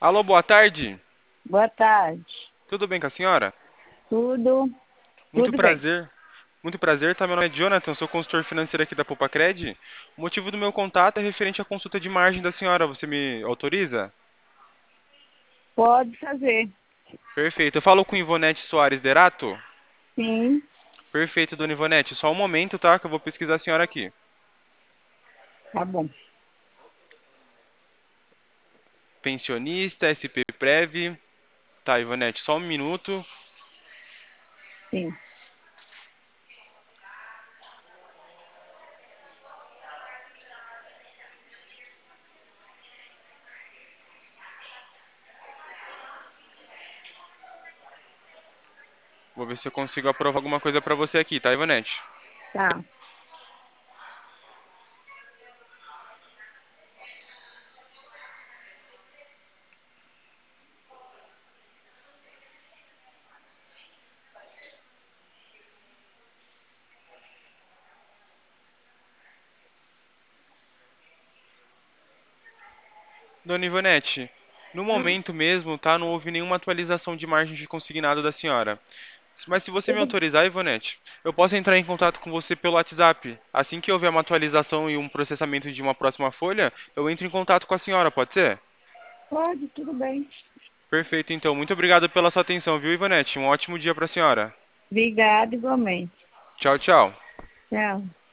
Alô, boa tarde. Boa tarde. Tudo bem com a senhora? Tudo, Muito tudo bem. prazer. Muito prazer, tá? Meu nome é Jonathan, sou consultor financeiro aqui da Popacred. O motivo do meu contato é referente à consulta de margem da senhora. Você me autoriza? Pode fazer. Perfeito. Eu falo com Ivonete Soares Derato? Sim, Perfeito, dona Ivonete. Só um momento, tá? Que eu vou pesquisar a senhora aqui. tá bom. Pensionista, SP Prev. Tá, Ivonete, só um minuto. Sim. Vou ver se eu consigo aprovar alguma coisa pra você aqui, tá, Ivonete? Tá. Dona Ivonete, no momento mesmo, tá? Não houve nenhuma atualização de margem de consignado da senhora. Mas se você me Tudo, autorizar, Ivonete, eu posso entrar em contato com você pelo WhatsApp. Assim que houver uma atualização e um processamento de uma próxima folha, eu entro em contato com a senhora, pode ser? pode, tudo bem. Perfeito, então. Muito obrigado pela sua atenção, viu, Ivonete? Um ótimo dia para a senhora. Obrigada igualmente. Tchau, tchau. Tchau.